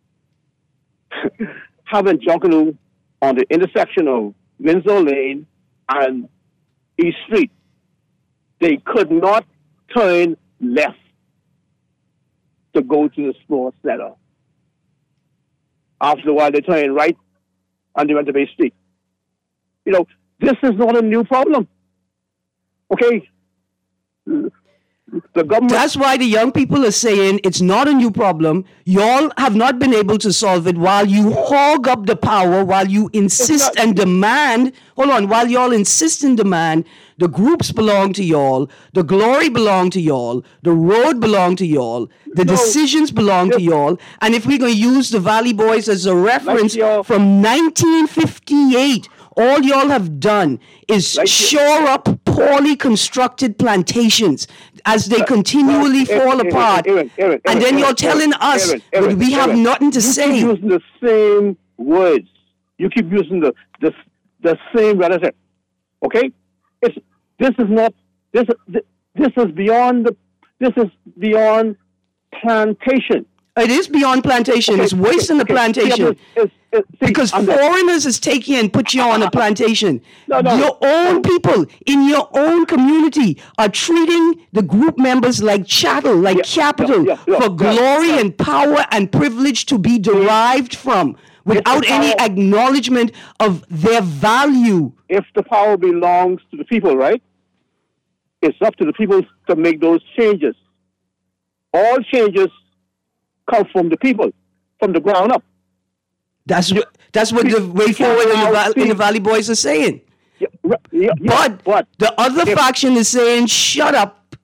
having Junkanoo on the intersection of Windsor Lane and East Street. They could not turn left to go to the Sports Center. After a while, they turned right and they went to Bay Street. You know, this is not a new problem. Okay? The government... That's why the young people are saying it's not a new problem. Y'all have not been able to solve it while you hog up the power, while you insist not- and demand. Hold on, while y'all insist and demand the groups belong to y'all, the glory belong to y'all, the road belong to y'all, the No. decisions belong to Yes. y'all. And if we're going to use the Valley Boys as a reference y'all- from nineteen fifty-eight, all y'all have done is Like you- shore up poorly constructed plantations as they continually Aaron, fall Aaron, apart. Aaron, Aaron, and Aaron, then you're Aaron, telling us Aaron, Aaron, that we have Aaron, nothing to you say. keep using the same words. You keep using the the, the same rhetoric. Okay? It's this is not this this is beyond the this is beyond plantation. It is beyond plantation. Okay, It's worse than the okay, plantation. yeah, but it's- it's- see, Because I'm the- foreigners is take you and put you on a plantation. No, no, your own no. people in your own community are treating the group members like chattel, like Yeah, capital, yeah, yeah, for yeah, glory yeah. and power and privilege to be derived from, without the any power- acknowledgement of their value. If the power belongs to the people, right? It's up to the people to make those changes. All changes come from the people, from the ground up. That's what that's what the way you forward in the, can't Val- in the see- Valley Boys are saying. Yeah, right, yeah, yeah, But, but the other if- faction is saying, shut up,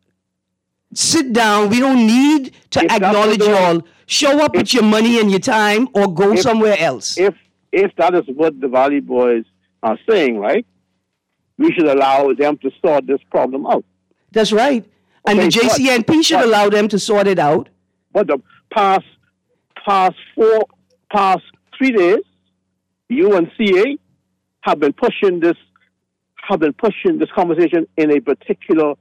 sit down, we don't need to If that's acknowledge what they're- y'all. Show up with your money and your time or go If- somewhere else. if if that is what the Valley Boys are saying, right? We should allow them to sort this problem out. That's right. And Okay, the J C N P but- should but- allow them to sort it out. But the past past four past three days, you and C A have been pushing this have been pushing this conversation in a particular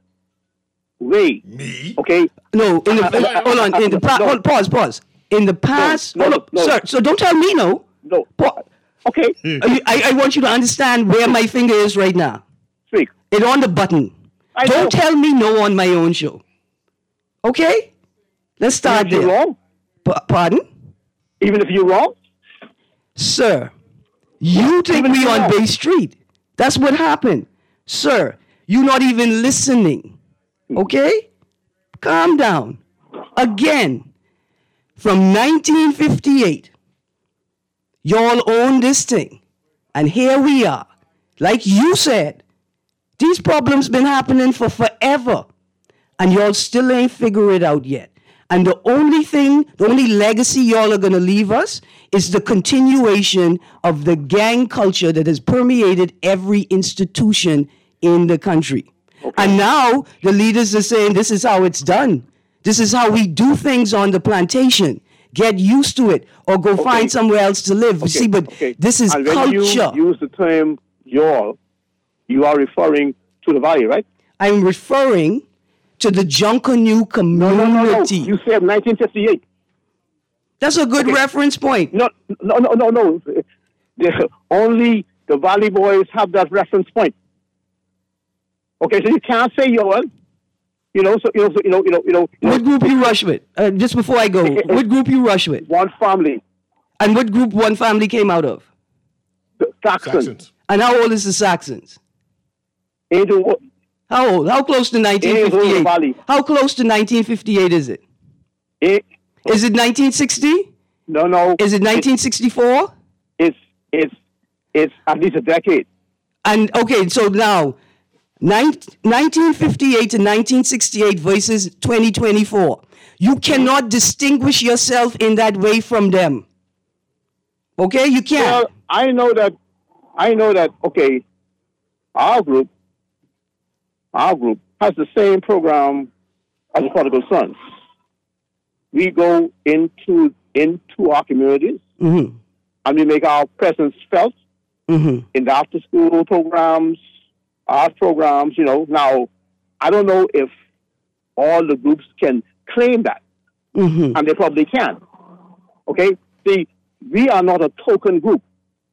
way. Me? Okay? No, in the, Uh, hold on. In the pa- no. hold, pause, pause. In the past, no, hold up, no. sir. So don't tell me no. No. Pa- Okay. I, I I want you to understand where my finger is right now. Speak. It's on the button. I Don't know. tell me no on my own show. Okay? Let's start If you're there. wrong, Pa- pardon? even if you're wrong, Sir, you think even we if on you're Bay wrong. Street. That's what happened. Sir, you not even listening. Okay? Calm down. Again, from nineteen fifty-eight, Y'all own this thing. And here we are. Like you said, these problems been happening for forever. And y'all still ain't figured it out yet. And the only thing, the only legacy y'all are going to leave us is the continuation of the gang culture that has permeated every institution in the country. Okay. And now the leaders are saying this is how it's done. This is how we do things on the plantation. Get used to it or go okay. find somewhere else to live. Okay. See, but okay. this is and when culture. You use the term y'all, you are referring to the valley, right? I'm referring to the Junkanoo community. No, no, no, no. You said nineteen fifty-eight. That's a good okay. reference point. No, no, no, no, no. The, only the Valley Boys have that reference point. Okay, so you can't say y'all. You know, so you know, so, you know, you know, you know. What group you rush with? Uh, just before I go, what group you rush with? One family. And what group one family came out of? The Saxons. Saxons. And how old is the Saxons? Angel. How old? How close to nineteen fifty-eight? How close to nineteen fifty-eight is it? it is it nineteen sixty? No, no. Is it nineteen sixty-four? It's it's it's at least a decade. And okay, so now nineteen fifty-eight to nineteen sixty-eight versus twenty twenty-four. You cannot distinguish yourself in that way from them. Okay, you can't. Well, I know that. I know that. Okay, our group. Our group has the same program as the Prodigal Sons. We go into into our communities mm-hmm. and we make our presence felt mm-hmm. in the after-school programs, art programs. You know, now I don't know if all the groups can claim that, mm-hmm. and they probably can. Okay, see, we are not a token group.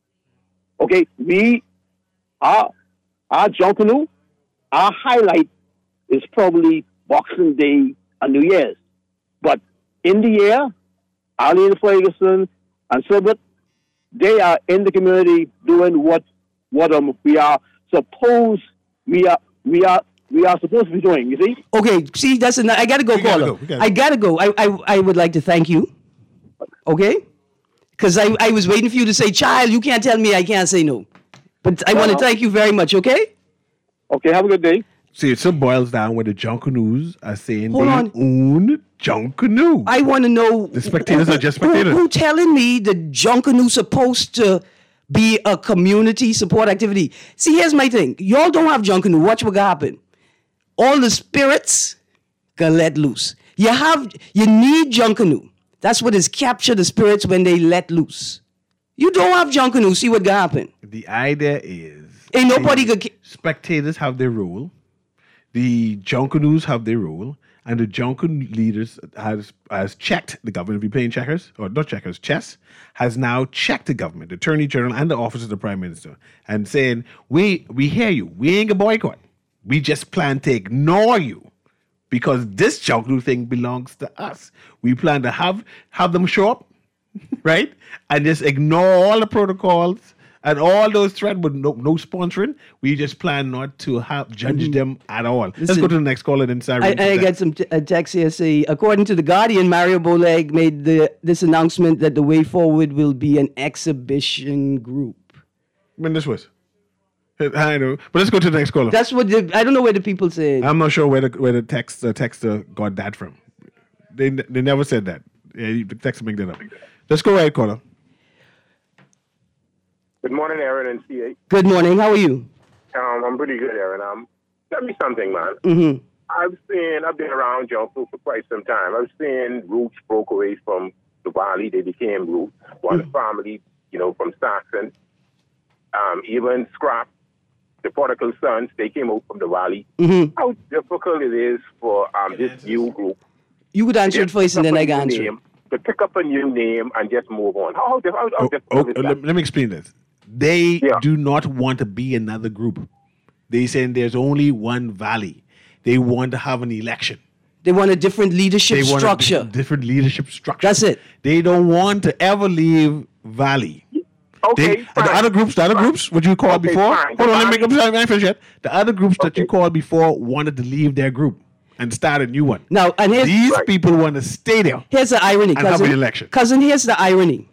Okay, we are our Junkanoo. Our highlight is probably Boxing Day and New Year's. But in the year, Arlene Ferguson and Silbert, they are in the community doing what what um, we are supposed we are we are we are supposed to be doing, you see? Okay, see, that's enough. I gotta go, caller. Go. I gotta go. I, I I would like to thank you. Okay? Because I, I was waiting for you to say, child, you can't tell me I can't say no. But I no, want to no. thank you very much, okay? Okay, have a good day. See, it still boils down where the Junkanoos are saying Hold they on. own Junkanoo. I want to know... The spectators who, are just spectators. Who, who telling me the Junkanoo supposed to be a community support activity? See, here's my thing. Y'all don't have Junkanoo. Watch what happen. All the spirits can let loose. You have... You need Junkanoo. That's what is capture the spirits when they let loose. You don't have Junkanoo. See what can happen. The idea is... Ain't nobody could... Spectators have their role. The Junkanoos have their role. And the Junkanoo leaders has has checked the government. Be playing checkers, or not checkers, chess, has now checked the government, the Attorney General and the Office of the Prime Minister, and saying, we we hear you. We ain't a boycott. We just plan to ignore you because this Junkanoo thing belongs to us. We plan to have have them show up, right? And just ignore all the protocols and all those threats with no, no sponsoring. We just plan not to have judge mm-hmm. them at all. Listen, let's go to the next caller and then I, I got some t- a text here say, according to The Guardian, Mario Boleg made the this announcement that the way forward will be an exhibition group. I mean, this was. I know, but let's go to the next caller. That's what the, I don't know where the people say. I'm not sure where the where the text the texter got that from. They they never said that. Yeah, the texter make that up. Let's go right, caller. Good morning, Aaron and C A. Good morning. How are you? Um, I'm pretty good, Aaron. Um, tell me something, man. Mm-hmm. I've seen, I've been around Junkanoo for quite some time. I've seen roots broke away from the Valley. They became roots. One mm-hmm. family, you know, from Saxon. Um, even Scrap, the Prodigal Sons, they came out from the Valley. Mm-hmm. How difficult it is for um, this new group. You could answer it first and then I can answer name, to pick up a new name and just move on. How, how, how oh, difficult oh, is that? Let, let me explain this. They yeah. do not want to be another group. They saying there's only one Valley. They want to have an election. They want a different leadership they want structure. A di- different leadership structure. That's it. They don't want to ever leave Valley. Okay, they, the other groups, the other fine. groups, what you called okay, before. Fine. Hold on, fine. let me make up finish yet. The other groups okay. that you called before wanted to leave their group and start a new one. Now, and here's, these right. people want to stay there. Here's the irony, and cousin. have an election. Cousin, here's the irony.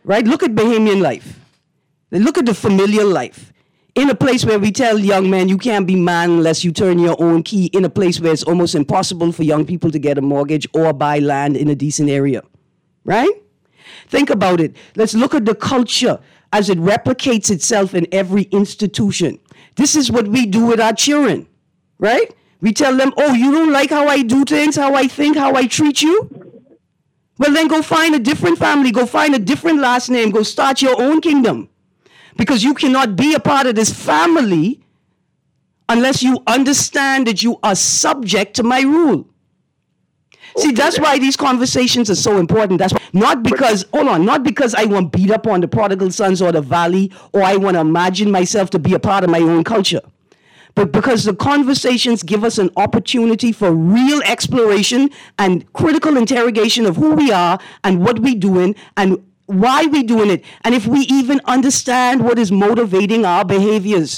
right? Look at Bahamian life. Look at the familial life. In a place where we tell young men you can't be man unless you turn your own key, in a place where it's almost impossible for young people to get a mortgage or buy land in a decent area, right? Think about it. Let's look at the culture as it replicates itself in every institution. This is what we do with our children, right? We tell them, oh, you don't like how I do things, how I think, how I treat you? Well, then go find a different family, go find a different last name, go start your own kingdom. Because you cannot be a part of this family unless you understand that you are subject to my rule. See, that's why these conversations are so important. That's why, not because, hold on, not because I want to beat up on the prodigal sons or the valley, or I want to imagine myself to be a part of my own culture, but because the conversations give us an opportunity for real exploration and critical interrogation of who we are and what we're doing and why we're doing it, and if we even understand what is motivating our behaviors.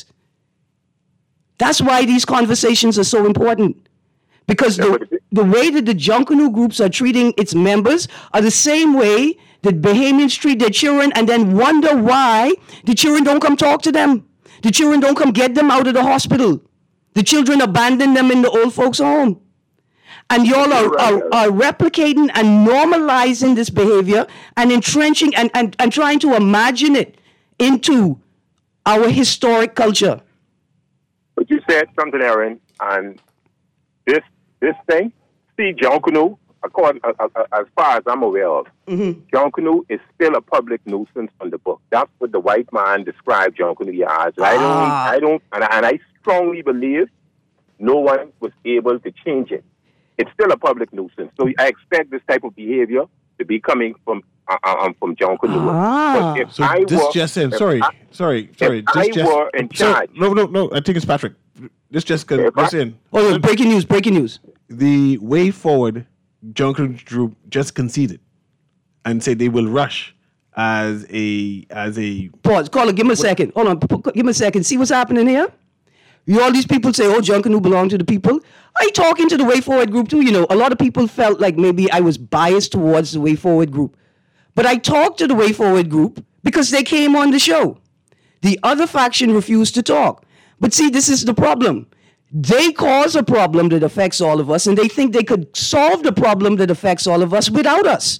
That's why these conversations are so important. Because the, the way that the Junkanoo groups are treating its members are the same way that Bahamians treat their children and then wonder why the children don't come talk to them. The children don't come get them out of the hospital. The children abandon them in the old folks' home. And y'all are, are, are replicating and normalizing this behavior and entrenching and, and, and trying to imagine it into our historic culture. But you said something, Aaron, and this this thing, see, Junkanoo, according, uh, uh, as far as I'm aware of, mm-hmm. Junkanoo is still a public nuisance on the book. That's what the white man described Junkanoo as. And ah. I don't, I don't, and I, and I strongly believe no one was able to change it. It's still a public nuisance. So I expect this type of behavior to be coming from uh, um, from Junkanoo. Ah. But if so I this were, just in, if sorry, I, sorry, sorry. If This I just, were in sorry, charge. No, no, no. I think it's Patrick. This just can listen. Oh, no, breaking news, breaking news. The way forward, Junkanoo Group just conceded and said they will rush as a as a pause. Caller, give me a second. Hold on, p- p- give me a second. See what's happening here? You all these people say, oh, Junkanoo belong to the people. I talking to the Way Forward group too. You know, a lot of people felt like maybe I was biased towards the Way Forward group. But I talked to the Way Forward group because they came on the show. The other faction refused to talk. But see, this is the problem. They cause a problem that affects all of us, and they think they could solve the problem that affects all of us without us.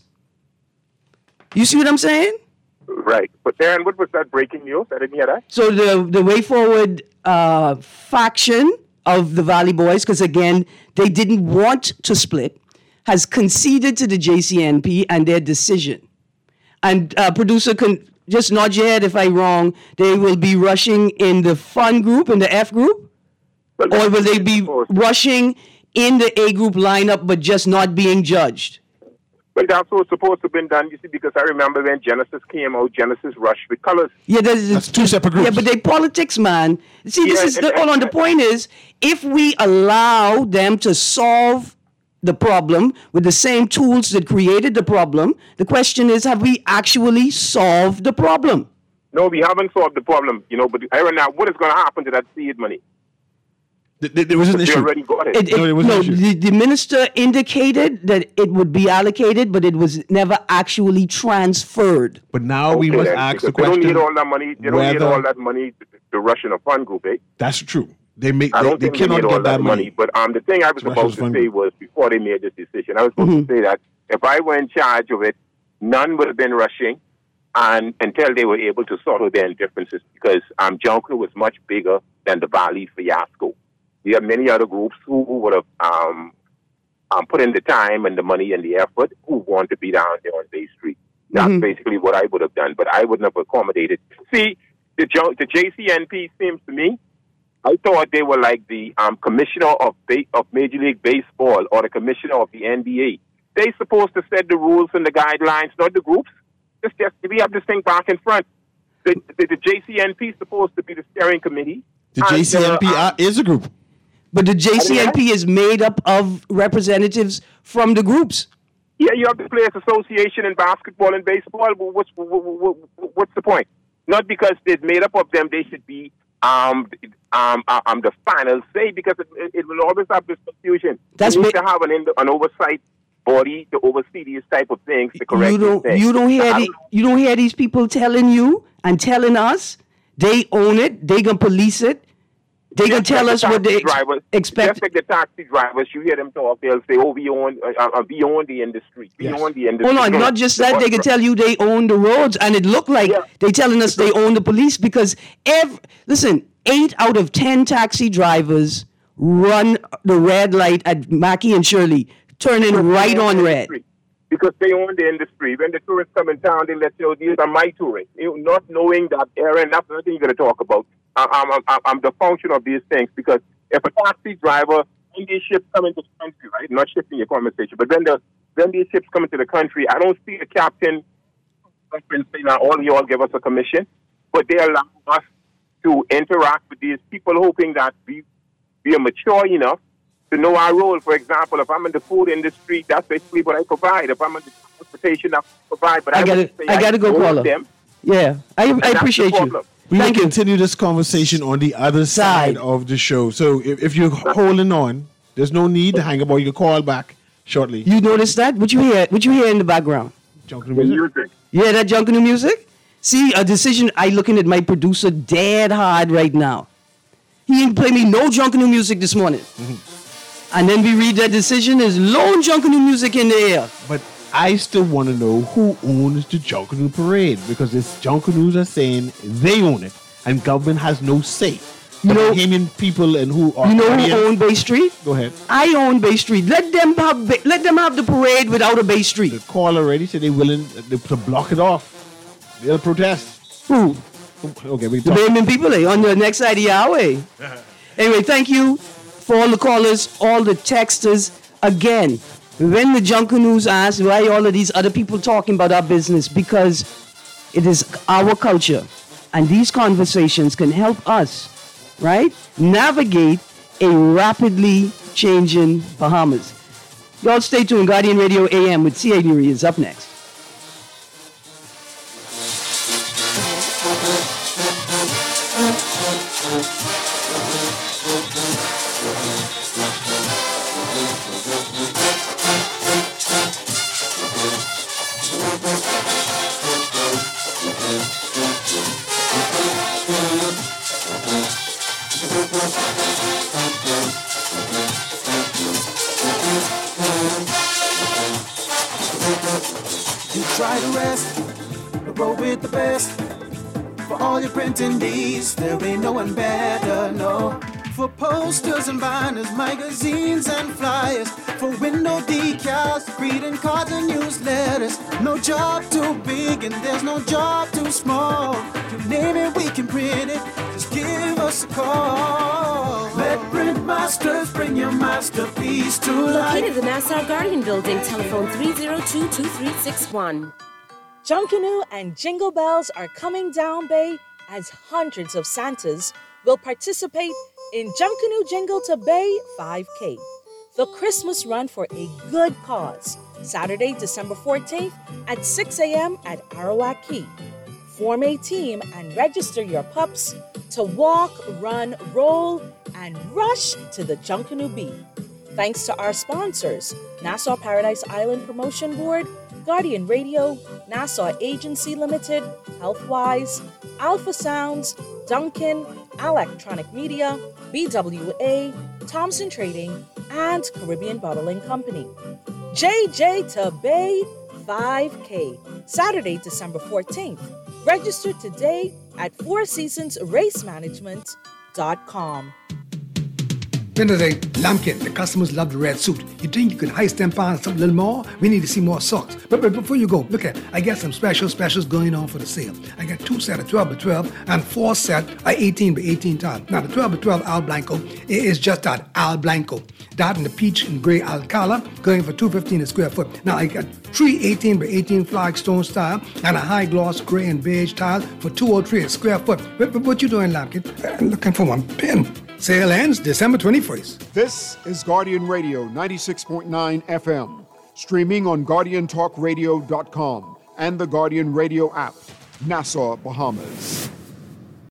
You see what I'm saying? Right. But Aaron, what was that breaking news? I didn't hear that. So the, the Way Forward uh, faction of the Valley Boys, because again, they didn't want to split, has conceded to the J C N P and their decision. And uh, producer, can just nod your head if I'm wrong. They will be rushing in the fun group, in the F group? But or will they be rushing in the A group lineup but just not being judged? Well, that's what's supposed to have been done, you see, because I remember when Genesis came out, Genesis rushed with colors. Yeah, there's, that's two separate groups. Yeah, but they politics, man. See, this yeah, is, the, hold on, the point is, if we allow them to solve the problem with the same tools that created the problem, the question is, have we actually solved the problem? No, we haven't solved the problem, you know, but Aaron, now, what is going to happen to that seed money? There was an issue. Already got it. It, it, no, was no an issue. The, the minister indicated that it would be allocated, but it was never actually transferred. But now okay, we must then, ask the they question. They don't need all that money. They don't whether, need all that money to, to rush in a fund group, eh? That's true. They make. I They, don't they think cannot they need get all that money. money. But um, the thing I was supposed to say was before they made this decision, I was supposed mm-hmm. to say that if I were in charge of it, none would have been rushing, and until they were able to sort out their differences, because um, Junkanoo was much bigger than the Valley fiasco. We have many other groups who, who would have um, um, put in the time and the money and the effort who want to be down there on Bay Street. That's mm-hmm. basically what I would have done, but I wouldn't have accommodated. See, the, the J C N P seems to me, I thought they were like the um, commissioner of ba- of Major League Baseball or the commissioner of the N B A. They're supposed to set the rules and the guidelines, not the groups. Just, just we have this thing back in front. The, the, the J C N P is supposed to be the steering committee. The J C N P uh, is a group. But the J C N P is made up of representatives from the groups. Yeah, you have the Players Association in basketball and baseball. What's what's the point? Not because they're made up of them, they should be um um um the final say, because it, it will always have this confusion. That's you need ma- to have an an oversight body to oversee these type of things to correct You don't, these things. you don't hear I the, don't- you don't hear these people telling you and telling us they own it, they gonna police it, they gonna Just tell like us the what they taxi ex- drivers, expect. Just like the taxi drivers, you hear them talk, they'll say, oh, we own, uh, uh, we own the industry. We Yes. own the industry. Hold on, No, not just the that, bus they can dri- tell you they own the roads, and it looked like Yeah. they telling us they own the police because every, listen, eight out of ten taxi drivers run the red light at Mackey and Shirley, turning Because right they own on the red. industry. Because they own the industry. When the tourists come in town, they let you know these are my tourists. You know, not knowing that, Aaron, that's another thing you're going to talk about. I- I'm, I'm, I'm the function of these things because if a taxi driver, when these ships come into the country, right, not shifting your conversation, but when the when these ships come into the country, I don't see the captain saying, now all you all give us a commission, but they allow us to interact with these people, hoping that we we are mature enough to know our role. For example, if I'm in the food industry, that's basically what I provide. If I'm in the transportation, I provide. But I, I gotta, wouldn't say I gotta go, own caller. them. Yeah, I, I that's the appreciate you. problem. We Thank will you. continue this conversation on the other side, Side. of the show. So if, if you're holding on, there's no need to hang about. You can call back shortly. You notice that? What you hear? What you hear in the background? Junkin' The music. music. You hear that junkin' music? See, a decision. I looking at my producer dead hard right now. He ain't play me no junkin' music this morning. And then we read that decision. There's lone junkin' music in the air. But I still want to know who owns the Junkanoo Parade because this Junkanoos are saying they own it and government has no say. You The know- Bahamian people and who are You know who Guardians- own Bay Street? Go ahead. I own Bay Street. Let them have Bay, let them have the parade without a Bay The Street. call already said they're willing to, to block it off. They'll protest. Who? Okay, we The talk. Bayman people eh, on the next side of the highway. Anyway, thank you for all the callers, all the texters. Again, when the Junkanoos ask why all of these other people talking about our business, because it is our culture. And these conversations can help us, right, navigate a rapidly changing Bahamas. Y'all stay tuned. Guardian Radio A M with C A Nuri is up next. You try to rest, but roll with the best. For all your printing needs, there ain't no one better, no. For posters and banners, magazines and flyers. For window decals, greeting cards and newsletters. No job too big and there's no job too small. You name it, we can print it. Just give us a call. Let Print Masters bring your masterpiece to life. Located in the Nassau Guardian Building, telephone three oh two, two three six one. Junkanoo and Jingle Bells are coming down Bay as hundreds of Santas will participate in Junkanoo Jingle to Bay five K, the Christmas run for a good cause, Saturday, December fourteenth at six a.m. at Arawak Key. Form a team and register your pups to walk, run, roll, and rush to the Junkanoo Bee. Thanks to our sponsors, Nassau Paradise Island Promotion Board, Guardian Radio, Nassau Agency Limited, Healthwise, Alpha Sounds, Duncan, Electronic Media, B W A, Thompson Trading, and Caribbean Bottling Company. J J to Bay five K, Saturday, December fourteenth. Register today at four seasons race management dot com. Then there's a Lampkin. The customers love the red suit. You think you can heist them pounds something a little more? We need to see more socks. But, but before you go, look at, I got some special specials going on for the sale. I got two set of twelve by twelve and four set of eighteen by eighteen tiles. Now the twelve by twelve Al Blanco is just that, Al Blanco. That and the peach and gray Alcala going for two fifteen a square foot. Now I got three eighteen by eighteen flagstone style and a high gloss gray and beige tile for two oh three a square foot. But, but what you doing, Lampkin? I'm looking for one pen. Sale ends December twenty-first. This is Guardian Radio ninety-six point nine F M, streaming on guardian talk radio dot com and the Guardian Radio app, Nassau, Bahamas.